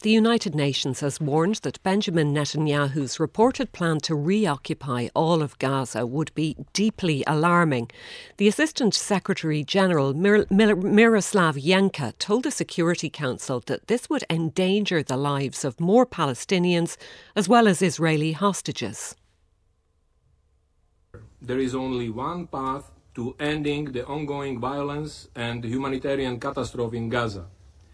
The United Nations has warned that Benjamin Netanyahu's reported plan to reoccupy all of Gaza would be deeply alarming. The Assistant Secretary-General Miroslav Yenka told the Security Council that this would endanger the lives of more Palestinians as well as Israeli hostages. There is only one path to ending the ongoing violence and humanitarian catastrophe in Gaza: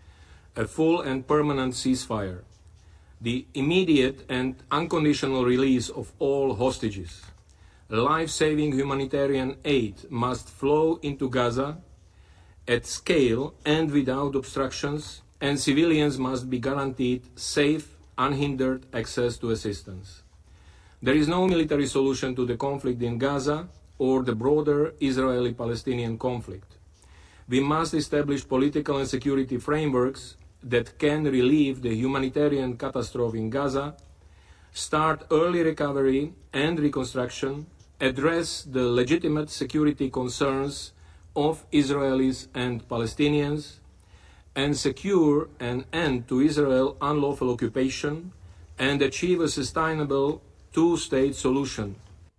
a full and permanent ceasefire, the immediate and unconditional release of all hostages. Life-saving humanitarian aid must flow into Gaza at scale and without obstructions, and civilians must be guaranteed safe, unhindered access to assistance. There is no military solution to the conflict in Gaza or the broader Israeli-Palestinian conflict. We must establish political and security frameworks that can relieve the humanitarian catastrophe in Gaza, start early recovery and reconstruction, address the legitimate security concerns of Israelis and Palestinians, and secure an end to Israel's unlawful occupation and achieve a sustainable two-state solution.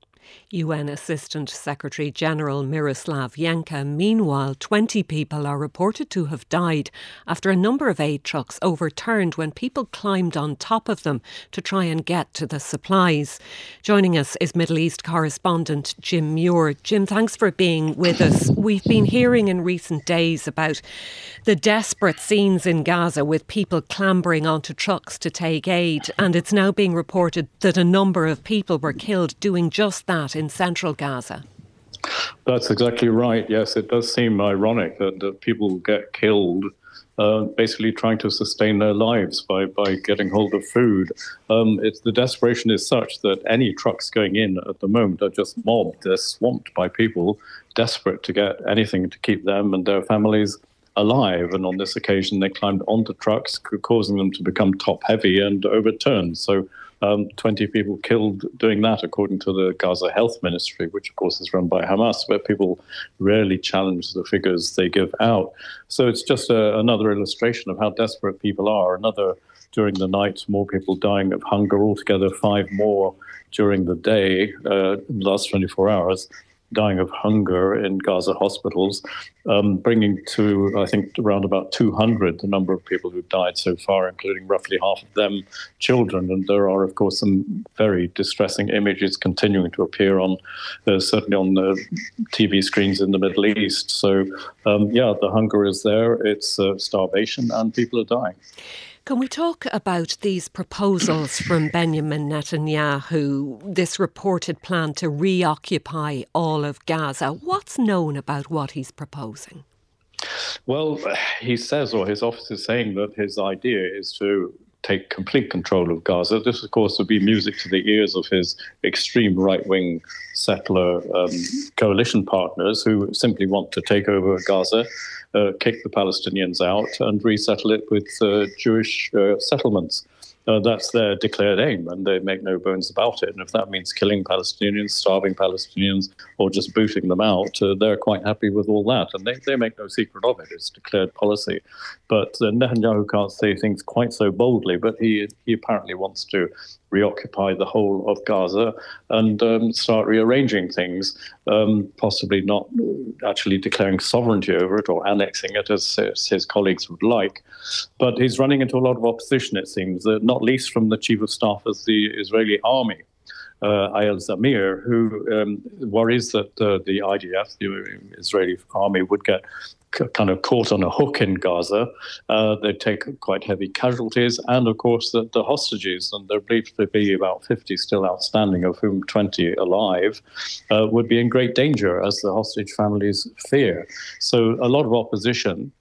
UN Assistant Secretary-General Miroslav Yenka. Meanwhile, 20 people are reported to have died after a number of aid trucks overturned when people climbed on top of them to try and get to the supplies. Joining us is Middle East correspondent Jim Muir. Jim, thanks for being with us. We've been hearing in recent days about the desperate scenes in Gaza with people clambering onto trucks to take aid, and it's now being reported that a number of people were killed doing just that in central Gaza. That's exactly right. Yes, it does seem ironic that people get killed basically trying to sustain their lives by getting hold of food. The desperation is such that any trucks going in at the moment are just mobbed. They're swamped by people desperate to get anything to keep them and their families alive. And on this occasion, they climbed onto trucks, causing them to become top-heavy and overturned. So 20 people killed doing that, according to the Gaza Health Ministry, which, of course, is run by Hamas, where people rarely challenge the figures they give out. So it's just another illustration of how desperate people are. During the night, more people dying of hunger, altogether 5 more during the day, in the last 24 hours. Dying of hunger in Gaza hospitals, bringing to, I think, around about 200 the number of people who've died so far, including roughly half of them children. And there are, of course, some very distressing images continuing to appear on, certainly on the TV screens in the Middle East. So, the hunger is there, it's starvation, and people are dying. Can we talk about these proposals from Benjamin Netanyahu, this reported plan to reoccupy all of Gaza? What's known about what he's proposing? Well, he says, or his office is saying, that his idea is to take complete control of Gaza. This, of course, would be music to the ears of his extreme right-wing settler coalition partners who simply want to take over Gaza, kick the Palestinians out and resettle it with Jewish settlements. That's their declared aim, and they make no bones about it. And if that means killing Palestinians, starving Palestinians, or just booting them out, they're quite happy with all that. And they make no secret of it. It's declared policy. But Netanyahu can't say things quite so boldly, but he apparently wants to reoccupy the whole of Gaza and start rearranging things, possibly not actually declaring sovereignty over it or annexing it as his colleagues would like. But he's running into a lot of opposition, it seems, not least from the chief of staff of the Israeli army, Eyal Zamir, who worries that the IDF, the Israeli army, would get kind of caught on a hook in Gaza. They'd take quite heavy casualties, and of course the hostages, and there are believed to be about 50 still outstanding, of whom 20 alive, would be in great danger, as the hostage families fear. So a lot of opposition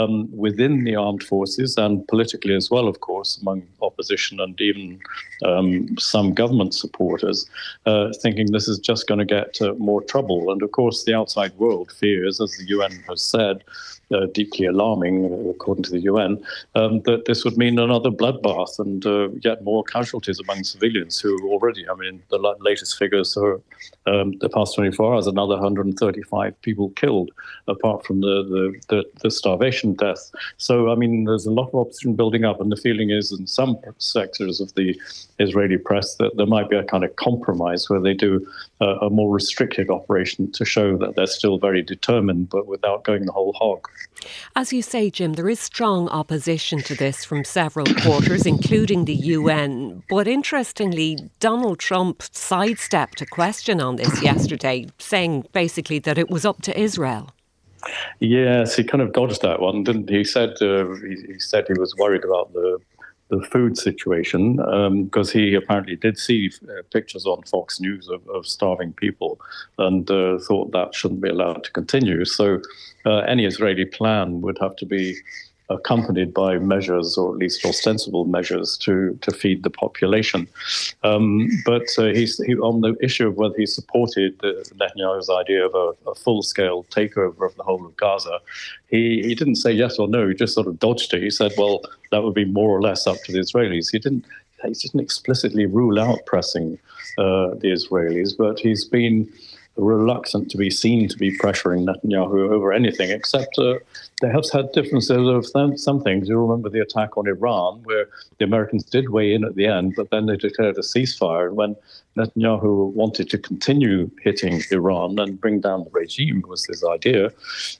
within the armed forces, and politically as well, of course, among opposition and even some government supporters, thinking this is just going to get more trouble. And of course, the outside world fears, as the UN has said, deeply alarming, according to the UN, that this would mean another bloodbath and yet more casualties among civilians who already, I mean, the latest figures are the past 24 hours, another 135 people killed, apart from the starvation death. So, I mean, there's a lot of opposition building up, and the feeling is in some sectors of the Israeli press that there might be a kind of compromise where they do a more restricted operation to show that they're still very determined, but without going the whole hog. As you say, Jim, there is strong opposition to this from several quarters, including the UN. But interestingly, Donald Trump sidestepped a question on this yesterday, saying basically that it was up to Israel. Yes, he kind of dodged that one, didn't he? He said he was worried about the food situation because he apparently did see pictures on Fox News of starving people and thought that shouldn't be allowed to continue. So any Israeli plan would have to be accompanied by measures, or at least ostensible measures, to feed the population. But he on the issue of whether he supported Netanyahu's idea of a full-scale takeover of the whole of Gaza, he didn't say yes or no. He just sort of dodged it. He said, well, that would be more or less up to the Israelis. He didn't explicitly rule out pressing the Israelis, but he's been reluctant to be seen to be pressuring Netanyahu over anything, except they have had differences of some things. You remember the attack on Iran, where the Americans did weigh in at the end, but then they declared a ceasefire. And when Netanyahu wanted to continue hitting Iran and bring down the regime, was his idea,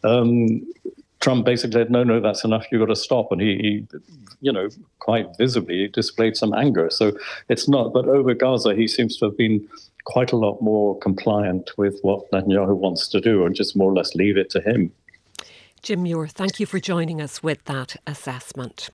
Trump basically said, no, that's enough, you've got to stop. And he quite visibly displayed some anger. So it's not, but over Gaza, he seems to have been quite a lot more compliant with what Netanyahu wants to do and just more or less leave it to him. Jim Muir, thank you for joining us with that assessment.